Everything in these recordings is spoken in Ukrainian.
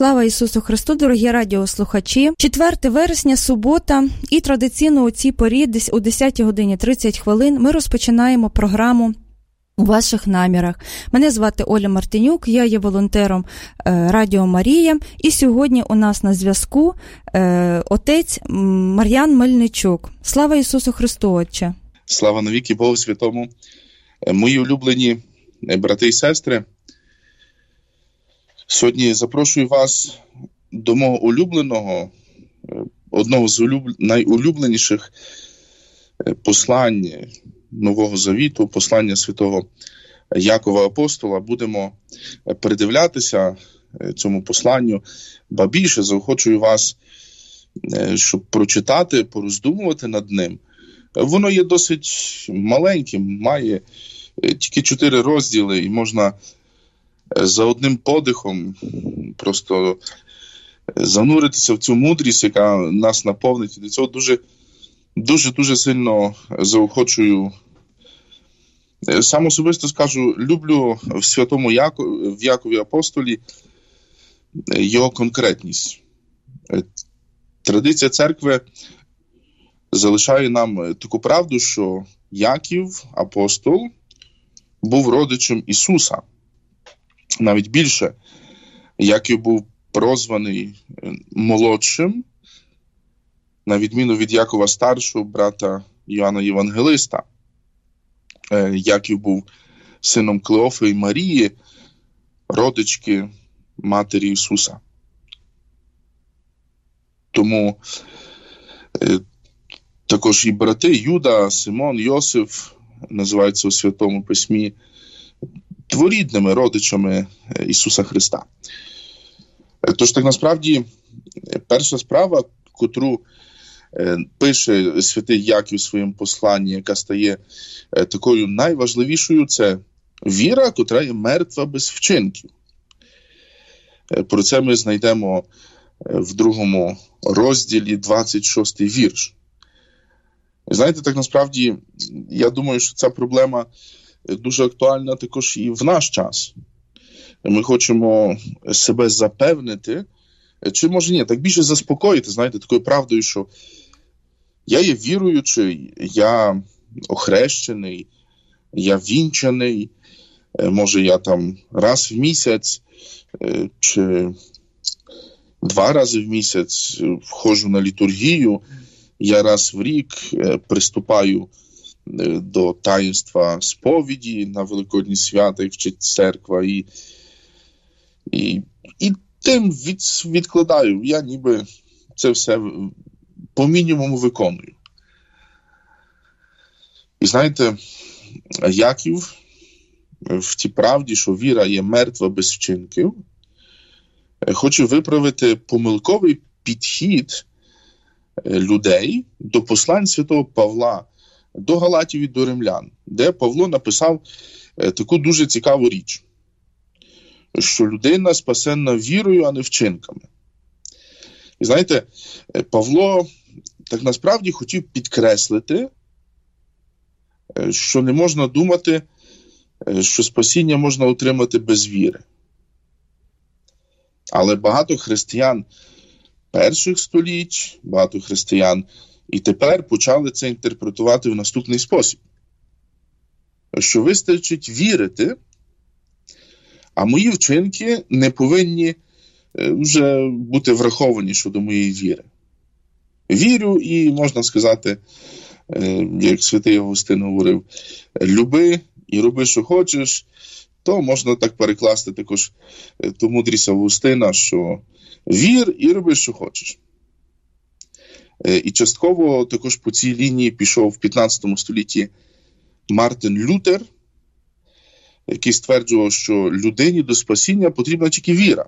Слава Ісусу Христу, дорогі радіослухачі! 4 вересня, субота, і традиційно у цій порі, десь о 10 годині 30 хвилин, ми розпочинаємо програму «У ваших намірах». Мене звати Оля Мартинюк, я є волонтером Радіо Марія, і сьогодні у нас на зв'язку отець Мар'ян Мельничук. Слава Ісусу Христу, Отче! Слава навіки Богу Святому! Мої улюблені брати і сестри, сьогодні запрошую вас до мого улюбленого, одного з найулюбленіших послань Нового Завіту, послання святого Якова Апостола. Будемо передивлятися цьому посланню, ба більше заохочую вас, щоб прочитати, пороздумувати над ним. Воно є досить маленьким, має тільки 4 розділи, і можна за одним подихом просто зануритися в цю мудрість, яка нас наповнить. І до цього дуже сильно заохочую. Сам особисто скажу, люблю в святому в Якові Апостолі його конкретність. Традиція церкви залишає нам таку правду, що Яків, апостол, був родичем Ісуса. Навіть більше, Яків був прозваний молодшим, на відміну від Якова старшого, брата Йоанна Євангелиста. Яків був сином Клеофи і Марії, родички матері Ісуса. Тому також і брати Юда, Симон, Йосиф називаються у Святому Письмі дворідними родичами Ісуса Христа. Тож так насправді перша справа, котру пише святий Яків у своєму посланні, яка стає такою найважливішою, це віра, котра є мертва без вчинків. Про це ми знайдемо в 2 розділі 26-й вірш. Знаєте, так насправді, я думаю, що ця проблема дуже актуальна також і в наш час. Ми хочемо себе запевнити, чи може ні, так більше заспокоїти, знаєте, такою правдою, що я є віруючий, я охрещений, я вінчаний, може я там раз в місяць чи 2 рази в місяць входжу на літургію, я раз в рік приступаю до таїнства сповіді на Великодні свята, як вчить церква, і тим відкладаю. Я ніби це все по мінімуму виконую. І знаєте, Яків в тій правді, що віра є мертва без вчинків, хоче виправити помилковий підхід людей до послань святого Павла до Галатів і до Римлян, де Павло написав таку дуже цікаву річ, що людина спасенна вірою, а не вчинками. І знаєте, Павло так насправді хотів підкреслити, що не можна думати, що спасіння можна отримати без віри. Але багато християн перших століть, багато християн і тепер почали це інтерпретувати в наступний спосіб. Що вистачить вірити, а мої вчинки не повинні вже бути враховані щодо моєї віри. Вірю і, можна сказати, як святий Августин говорив, люби і роби, що хочеш, то можна так перекласти також ту мудрість Августина, що вір і роби, що хочеш. І частково також по цій лінії пішов в 15 столітті Мартин Лютер, який стверджував, що людині до спасіння потрібна тільки віра.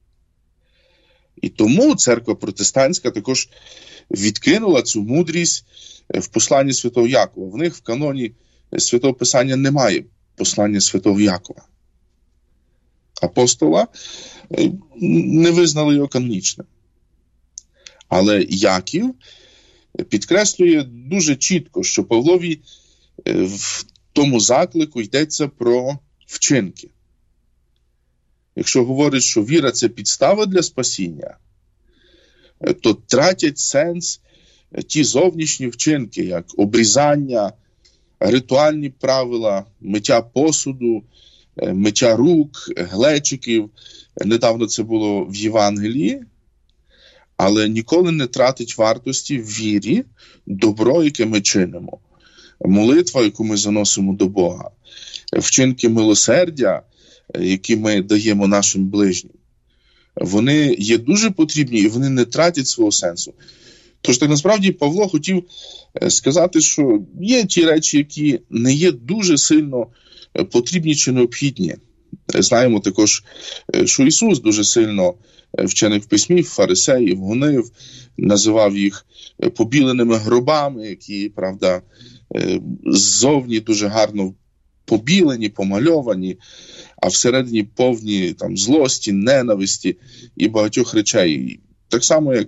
І тому церква протестантська також відкинула цю мудрість в посланні святого Якова. В них в каноні Святого Писання немає послання святого Якова. Апостола не визнали його канонічним. Але Яків підкреслює дуже чітко, що Павлові в тому заклику йдеться про вчинки. якщо говорить, що віра – це підстава для спасіння, то тратять сенс ті зовнішні вчинки, як обрізання, ритуальні правила, миття посуду, миття рук, глечиків. Недавно це було в Євангелії, але ніколи не тратить вартості в вірі добро, яке ми чинимо. Молитва, яку ми заносимо до Бога. Вчинки милосердя, які ми даємо нашим ближнім. Вони є дуже потрібні і вони не тратять свого сенсу. Тож так насправді Павло хотів сказати, що є ті речі, які не є дуже сильно потрібні чи необхідні. Знаємо також, що Ісус дуже сильно вчених в письмі, фарисеїв гонив, називав їх побіленими гробами, які, правда, ззовні дуже гарно побілені, помальовані, а всередині повні там злості, ненависті і багатьох речей. Так само, як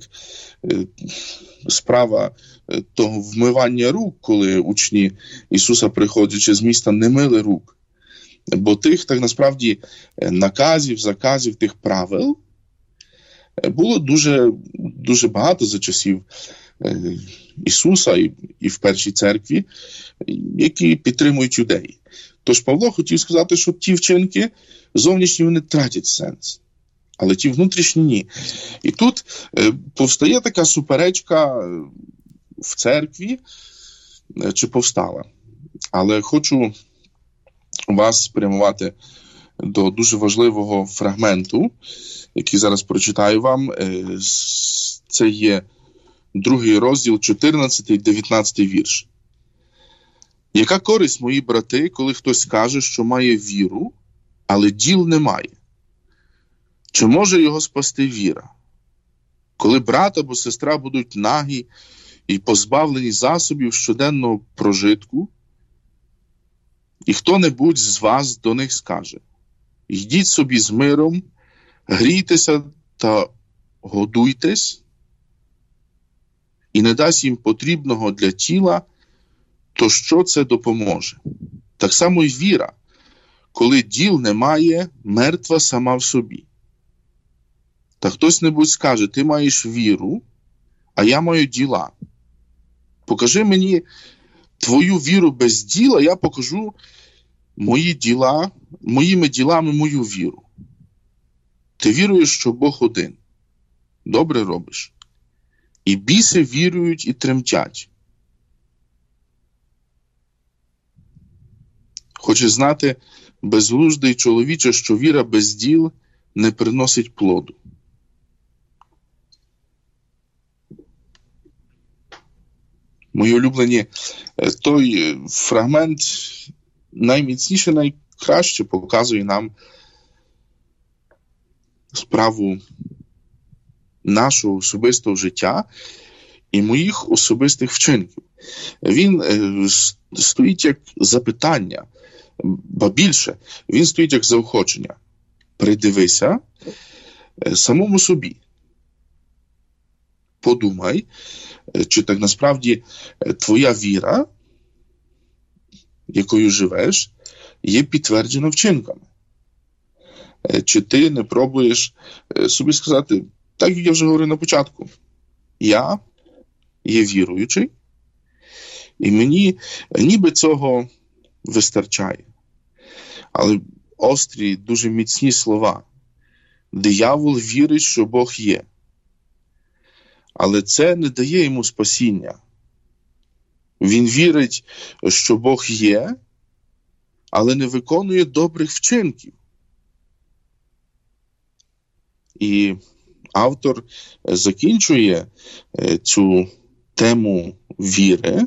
справа того вмивання рук, коли учні Ісуса, приходячи з міста, не мили рук. Бо тих, так насправді, наказів, заказів, тих правил було дуже, дуже багато за часів Ісуса і в першій церкві, які підтримують юдеї. Тож Павло хотів сказати, що ті вчинки зовнішні вони тратять сенс, але ті внутрішні ні. І тут повстає така суперечка в церкві, чи повстала. Але хочу вас спрямувати до дуже важливого фрагменту, який зараз прочитаю вам. Це є 2 розділ, 14-19 вірш. Яка користь, мої брати, коли хтось каже, що має віру, але діл немає? Чи може його спасти віра? Коли брат або сестра будуть нагі і позбавлені засобів щоденного прожитку, і хто-небудь з вас до них скаже: йдіть собі з миром, грійтеся та годуйтесь, і не дасть їм потрібного для тіла, то що це допоможе? Так само й віра, коли діл немає, мертва сама в собі. Та хтось-небудь скаже: ти маєш віру, а я маю діла. Покажи мені твою віру без діла, я покажу моїми ділами мою віру. Ти віруєш, що Бог один. Добре робиш. І біси вірують і тремтять. Хочеш знати, безглуздий чоловіче, що віра без діл не приносить плоду. Мої улюблені, той фрагмент найміцніше, найкраще показує нам справу нашого особистого життя і моїх особистих вчинків. Він стоїть як запитання, ба більше, він стоїть як заохочення. Придивися самому собі. Подумай, чи так насправді твоя віра, якою живеш, є підтверджена вчинками. Чи ти не пробуєш собі сказати, так як я вже говорив на початку, я є віруючий, і мені ніби цього вистачає. Але острі, дуже міцні слова. Диявол вірить, що Бог є. Але це не дає йому спасіння. Він вірить, що Бог є, але не виконує добрих вчинків. І автор закінчує цю тему віри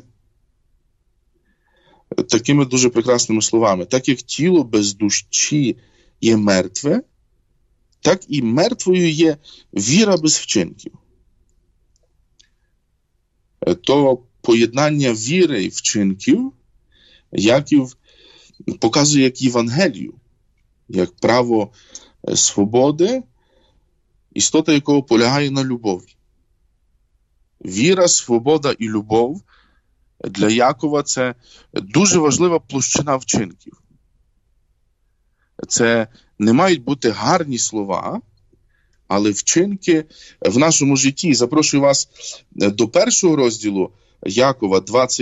такими дуже прекрасними словами. Так як тіло без душі є мертве, так і мертвою є віра без вчинків. То поєднання віри і вчинків Яків показує як Євангелію, як право свободи, істота якого полягає на любові. Віра, свобода і любов для Якова – це дуже важлива площина вчинків. Це не мають бути гарні слова, але вчинки в нашому житті. Запрошую вас до першого розділу Якова,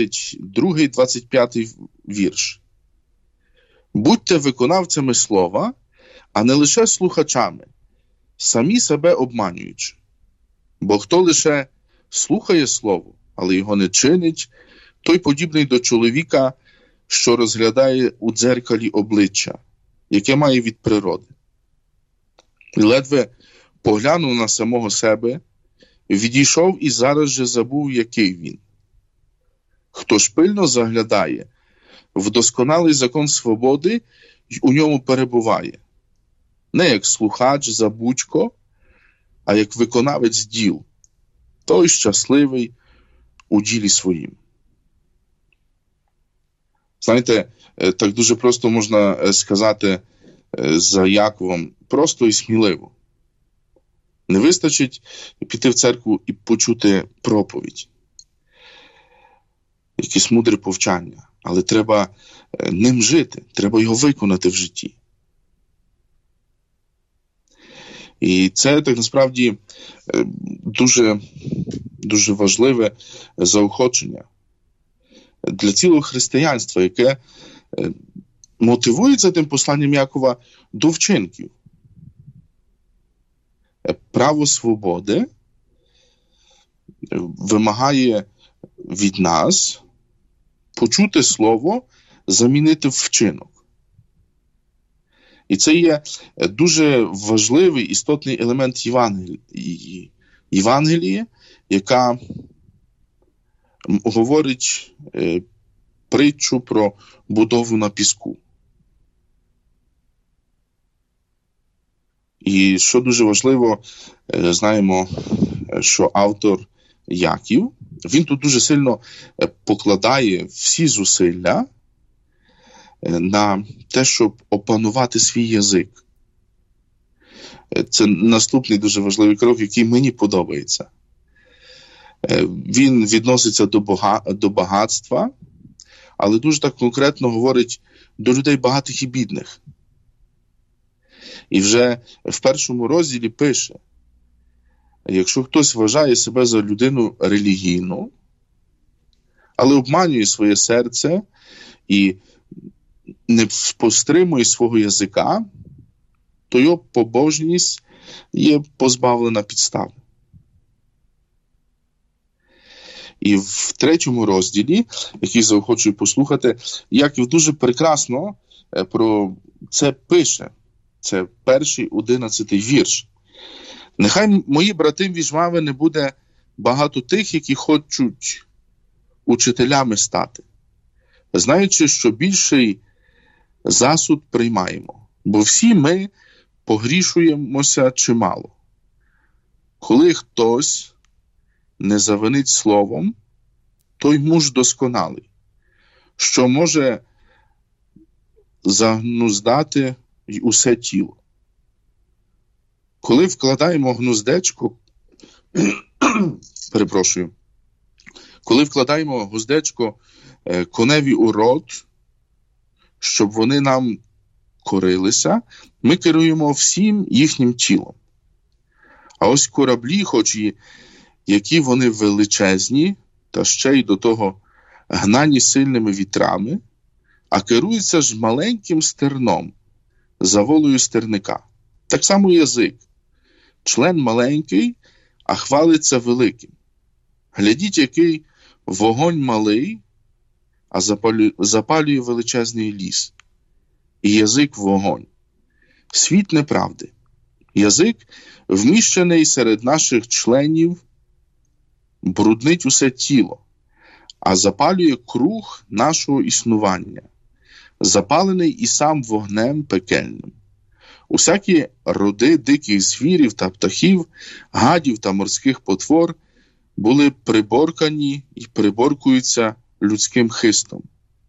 22-25 вірш. Будьте виконавцями слова, а не лише слухачами, самі себе обманюючи. Бо хто лише слухає слово, але його не чинить, той подібний до чоловіка, що розглядає у дзеркалі обличчя, яке має від природи. І ледве поглянув на самого себе, відійшов і зараз же забув, який він. Хто ж пильно заглядає в досконалий закон свободи й у ньому перебуває, не як слухач забудько, а як виконавець діл, той щасливий у ділі своїм. Знаєте, так дуже просто можна сказати за Яковом, просто і сміливо. Не вистачить піти в церкву і почути проповідь, якесь мудре повчання, але треба ним жити, треба його виконати в житті. І це, так насправді, дуже, дуже важливе заохочення для цілого християнства, яке мотивується тим посланням Якова до вчинків. Право свободи вимагає від нас почути слово, замінити в вчинок. І це є дуже важливий, істотний елемент Євангелії, яка говорить притчу про будову на піску. І що дуже важливо, знаємо, що автор Яків, він тут дуже сильно покладає всі зусилля на те, щоб опанувати свій язик. Це наступний дуже важливий крок, який мені подобається. Він відноситься до багатства, але дуже так конкретно говорить до людей багатих і бідних. І вже в першому розділі пише, якщо хтось вважає себе за людину релігійну, але обманює своє серце і не постримує свого язика, то його побожність є позбавлена підстави. І в третьому розділі, який заохочую послухати, Яків дуже прекрасно про це пише. Це перший 11 вірш. Нехай, мої брати, між вами не буде багато тих, які хочуть учителями стати, знаючи, що більший засуд приймаємо, бо всі ми погрішуємося чимало. Коли хтось не завинить словом, той муж досконалий, що може загнуздати й усе тіло. Коли вкладаємо гнуздечко, коли вкладаємо гнуздечко коневі у рот, щоб вони нам корилися, ми керуємо всім їхнім тілом. А ось кораблі, хоч і які вони величезні, та ще й до того гнані сильними вітрами, а керуються ж маленьким стерном, за волею стерника. Так само язик. Член маленький, а хвалиться великим. Глядіть, який вогонь малий, а запалює величезний ліс. І язик вогонь. Світ неправди. Язик, вміщений серед наших членів, бруднить усе тіло, а запалює круг нашого існування, запалений і сам вогнем пекельним. Усякі роди диких звірів та птахів, гадів та морських потвор були приборкані і приборкуються людським хистом.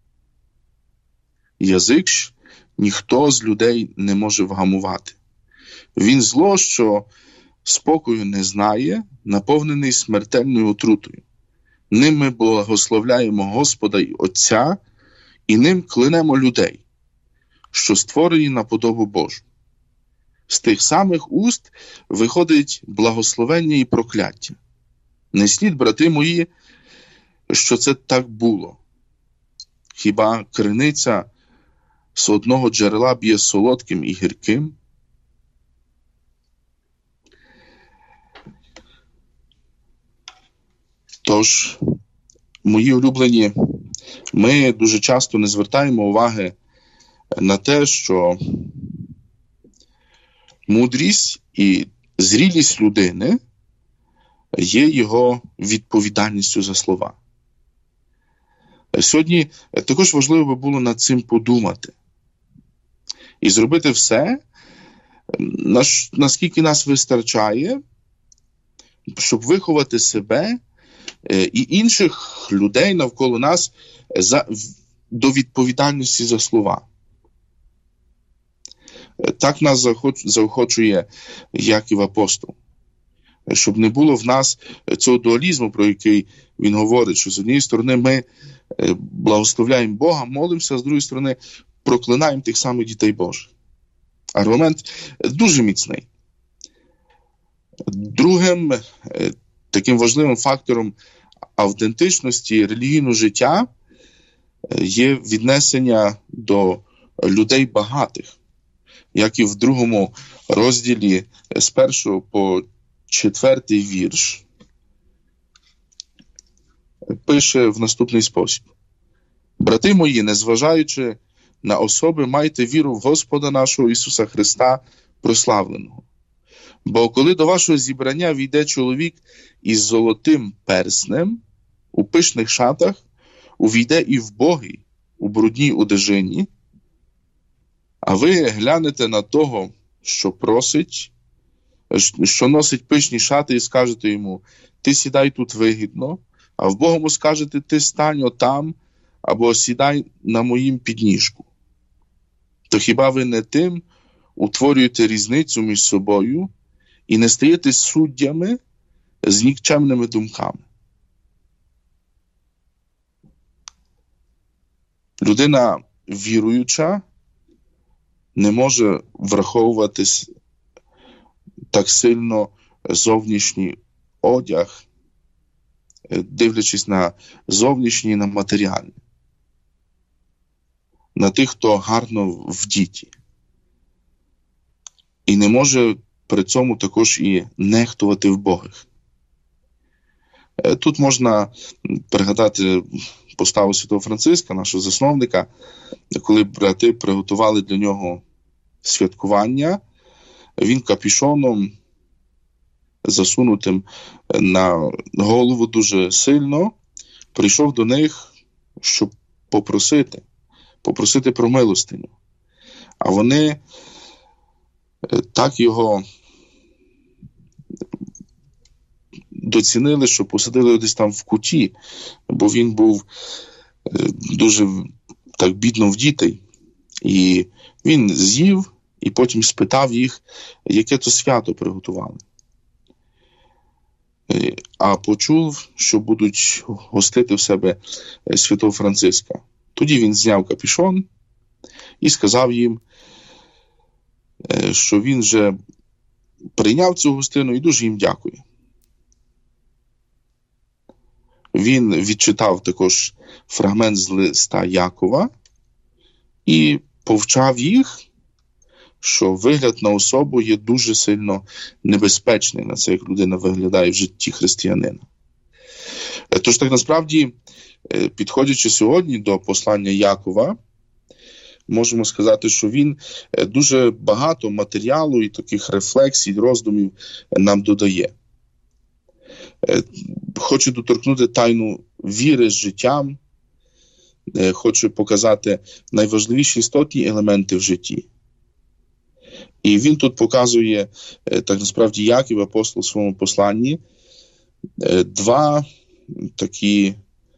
Язик ж ніхто з людей не може вгамувати. Він зло, що спокою не знає, наповнений смертельною отрутою. Ним ми благословляємо Господа й Отця, і ним клянемо людей, що створені на подобу Божу. з тих самих уст виходить благословення і прокляття. Не слід, брати мої, що це так було. Хіба криниця з одного джерела б'є солодким і гірким? Тож, мої улюблені, ми дуже часто не звертаємо уваги на те, що мудрість і зрілість людини є його відповідальністю за слова. Сьогодні також важливо би було над цим подумати і зробити все, наскільки нас вистачає, щоб виховати себе і інших людей навколо нас до відповідальності за слова. Так нас заохочує Яків апостол. Щоб не було в нас цього дуалізму, про який він говорить, що з однієї сторони ми благословляємо Бога, молимося, а з другої сторони проклинаємо тих самих дітей Божих. Аргумент дуже міцний. Другим таким важливим фактором автентичності релігійного життя є віднесення до людей багатих. Як і в 2 розділі з 1 по 4 вірш пише в наступний спосіб. Брати мої, незважаючи на особи, майте віру в Господа нашого Ісуса Христа прославленого. Бо коли до вашого зібрання війде чоловік із золотим перснем, у пишних шатах, увійде і вбогий, у брудній одежині, а ви глянете на того, що просить, що носить пишні шати, і скажете йому, ти сідай тут вигідно, а вбогому скажете, ти стань отам, або сідай на моїм підніжку. То хіба ви не тим утворюєте різницю між собою і не стаєте суддями з нікчемними думками? Людина віруюча не може враховувати так сильно зовнішній одяг, дивлячись на зовнішній і на матеріальний. На тих, хто гарно вдіті. І не може при цьому також і нехтувати вбогих. Тут можна пригадати поставу Святого Франциска, нашого засновника, коли брати приготували для нього святкування, він капюшоном, засунутим на голову дуже сильно, прийшов до них, щоб попросити про милостиню. А вони так його доцінили, що посадили його десь там в куті, бо він був дуже так бідно вдітий. І він з'їв і потім спитав їх, яке то свято приготували. А почув, що будуть гостити в себе Святого Франциска. Тоді він зняв капюшон і сказав їм, що він вже прийняв цю гостину і дуже їм дякує. Він відчитав також фрагмент з листа Якова і повчав їх, що вигляд на особу є дуже сильно небезпечний на це, як людина виглядає в житті християнина. Тож так насправді, підходячи сьогодні до послання Якова, можемо сказати, що він дуже багато матеріалу і таких рефлексій, роздумів нам додає. Хоче доторкнути тайну віри з життям, хоче показати найважливіші істотні елементи в житті. І він тут показує, так насправді, Яків, апостол, в своєму посланні, два такі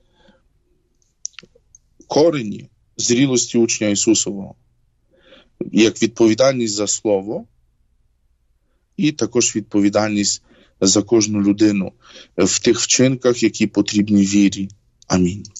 корені зрілості учня Ісусового. Як відповідальність за слово і також відповідальність за кожну людину в тих вчинках, які потрібні вірі. Амінь.